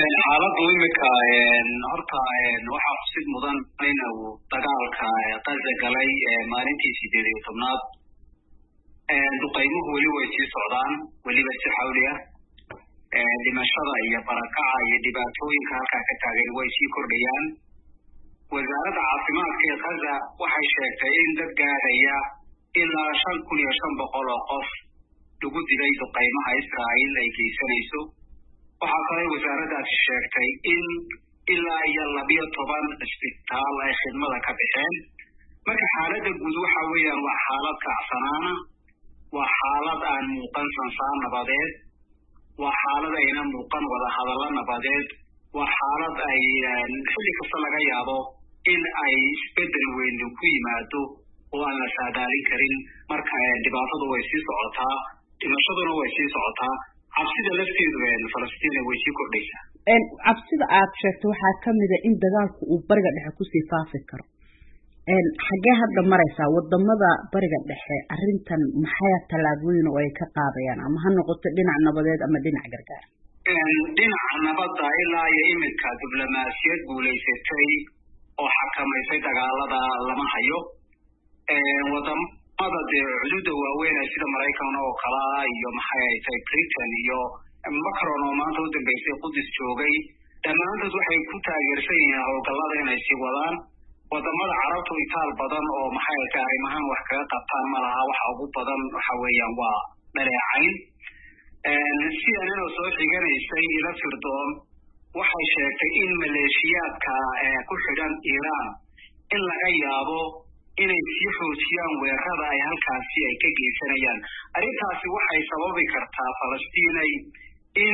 xaaladdu imika horta waxaa xusid mudan in uu dagaalka Gaza galay maalintii 18aad duqeymuhu weli way sii socdaan weliba si xawli ah dhimashada iyo barakaca iyo dhibaatooyinka halkaa ka taagan way sii kordhayaan wasaaradda caafimaadka ee Gaza waxay sheegtay in dad gaaraya ilaa 5,500 oo qof lagu dilay duqeymaha Israa'iil ay geysanayso waxaa kale wasaaraddaasi sheegtay in ilaa iyo 12 isbitaal ay khidmada ka bixeen marka xaaladda guud waxa weeyaan waa xaalad kacsanaana waa xaalad aan muuqan sansaan nabadeed waa xaalad ayna muuqan wada hadallo nabadeed waa xaalad ay xilli kasta laga yaabo in ay isbedel weyn ku yimaado oo aan la saadaalin karin marka dhibaatadu way sii socotaa dhimashaduna way sii socotaa cabsida lafteedu Falastiin way sii kordhaysaa cabsida aad sheegtay waxaa kamid ah in dagaalku uu bariga dhexe ku sii faafi karo xagee hadda maraysaa wadamada bariga dhexe arrintan maxay talaabooyin oo ay ka qaadayaan ama ha noqoto dhinac nabadeed ama dhinac gargaar dhinaca nabadda ilaa iyo imika diblomaasiyad guulaysatay oo xakamaysay dagaalada lama hayo wadamada xuduudda waaweyn sida Mareykan oo kala iyo maxay tahay Britain iyo Macron oo maanta u dambeysay Qudus joogay dhammaantood waxay ku taageersan yihiin howlgallada inay sii wadaan wadamada carabtu itaal badan oo maxay tahay arrimahan wax kaga qabtaan malaha waxa ugu badan waxa weeyaan waa dhaleecayn CNN oo soo xiganaysay ila sirdoon waxay sheegtay in maleeshiyaadka ku xidhan Iran in laga yaabo inay sii xoojiyaan weerarada ay halkaasi ay ka geysanayaan arrintaasi waxay sababi kartaa Falastiin in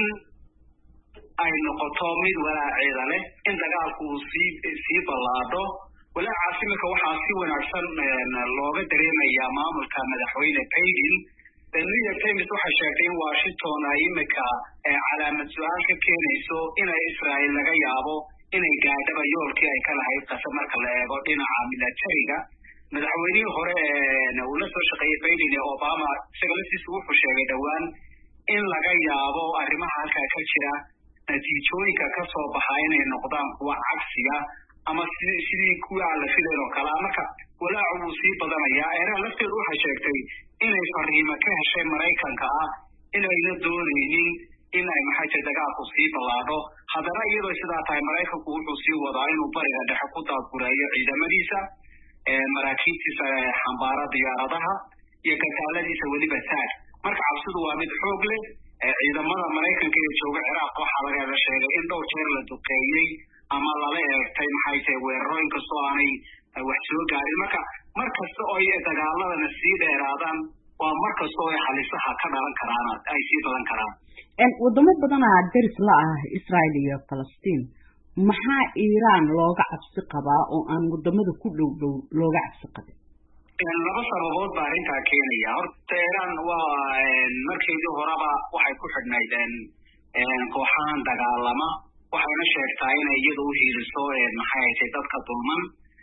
ay noqoto mid walaaceeda leh in dagaalku uu sii ballaadho walaacaas imika waxaa si wanaagsan looga dareemayaa maamulka madaxweyne Biden New York Times waxay sheegtay in Washington ay imika calaamad su'aal ka keenayso inay Israa'iil laga yaabo inay gaadhaba yoolkii ay ka lahayd Gaza marka la eego dhinaca militariga madaxweynihii hore uu la soo shaqeeyay Biden ee Obama isaga wuxuu sheegay dhawaan in laga yaabo arrimaha halkaa ka jira natiijooyinka ka soo baxa inay noqdaan kuwa cagsiga ama sidii kuwa la filayo oo kala marka walaacu uu sii badanayaa Iran lafteedu waxay sheegtay inay fariimo ka heshay Mareykanka inayna doonaynin in ay maxay tahay dagaalku sii ballaadho haddana iyadoo sidaa tahay Mareykanku wuxuu sii wadaa inuu bariga dhexe ku daadgurayo ciidamadiisa maraakiibtiisa xambaara diyaaradaha iyo kataaladiisa weliba taag marka cabsidu waa mid xoog leh ciidamada Mareykanka ee jooga Ciraaq waxaa laga sheegay in dhowr jeer la duqeeyay ama lala eegtay maxay tahay weerarooyin kastoo aanay wax soo gaarin markasta oo ay dagaaladana sii dheeraadaan waa markasta oo ay halisaha ka dhalan karaan ay sii badan karaan wadamo badan oo daris la ah Israa'iil iyo Falastiin maxaa Iran looga cabsi qabaa oo aan wadamada ku dhow looga cabsi qabin laba sababood baa arrintaa keenaya horta Iran waa markii horeba waxay ku xidhnaydeen kooxahan dagaalama waxayna sheegtaa inay iyadu u hiiliso maxay tahay dadka dulman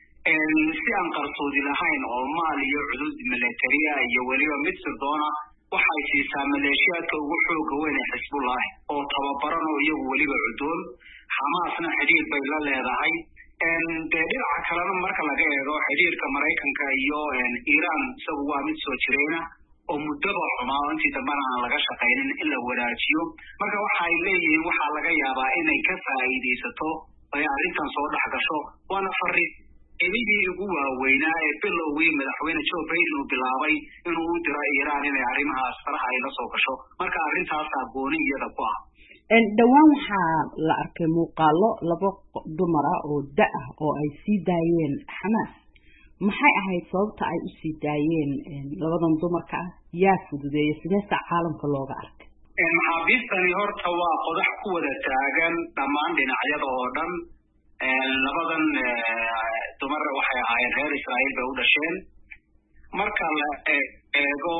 si aan qarsoodi lahayn oo maal iyo cudud militariya iyo weliba mid sirdoona waxay siisaa maleeshiyaadka ugu xooga weyn ee Xisbullah oo tababaran oo iyagu weliba cudoon Hamasna xiriir bay la leedahay dhinaca kalena marka laga eego xiriirka Mareykanka iyo Iran isagu waa mid soo jireena oo muddaba xumaa intii dambana aan laga shaqeynin in la wanaajiyo marka waxay leeyihiin waxaa laga yaabaa inay ka faa'iideysato ay arrintan soo dhex gasho waana fariimihii ugu waaweynaa ee bilowgii madaxweyne Joe Biden uu bilaabay inuu u diro Iran inay arrimahaas faraha ay la soo gasho marka arrintaasaa gooni iyada ku ah dhawaan waxaa la arkay muuqaalo laba dumar oo da ah oo ay sii daayeen Xamaas maxay ahayd sababta ay u sii daayeen labadan dumarka yaa fududeeyay sidee caalamka looga arkay maxaabiistani horta waa qodax ku wada taagan dhammaan dhinacyada oo dhan labadan dumar waxay ahaayeen reer Israa'iil bay u dhasheen marka la eego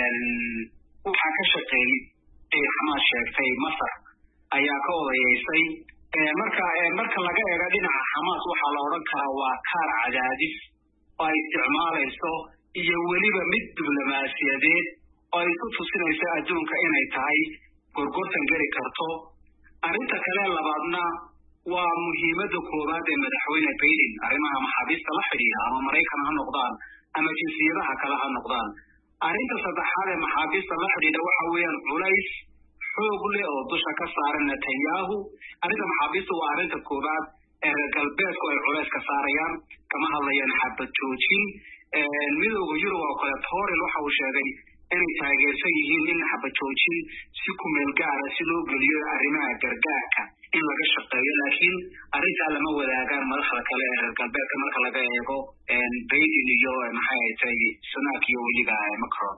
waxaa ka shaqeeyay Xamaas sheegtay Masar ayaa ka odayeysay marka laga eego dhinaca Xamaas waxaa la oran karaa waa kaar cadaadis oo ay isticmaalayso iyo weliba mid diblomaasiyadeed oo ay ku tusinayso adduunka inay tahay gorgortan geli karto arrinta kale labaadna waa muhiimadda koowaad ee madaxweyne Biden arrimaha maxaabiista la xidhiidha ama Maraykan ha noqdaan ama jinsiyadaha kale ha noqdaan arrinta saddexaad ee maxaabiista la xidhiidha waxa weeyaan culays xoog leh oo dusha ka saaran Netanyahu arrinta maxaabiista waa arrinta koowaad ee reer galbeedku ay culays ka saarayaan kama hadlayaan xabad joojin midowga Yurub oo kale Toril waxa uu sheegay inay taageersan yihiin in xabad joojin si ku meel gaar ah si loo geliyo arrimaha gargaarka in laga shaqeeyo laakiin arrinta lama wadaagaan madaxda kale ee reer galbeedka marka laga eego Biden iyo maxay tahay Sunak iyo weliba Macron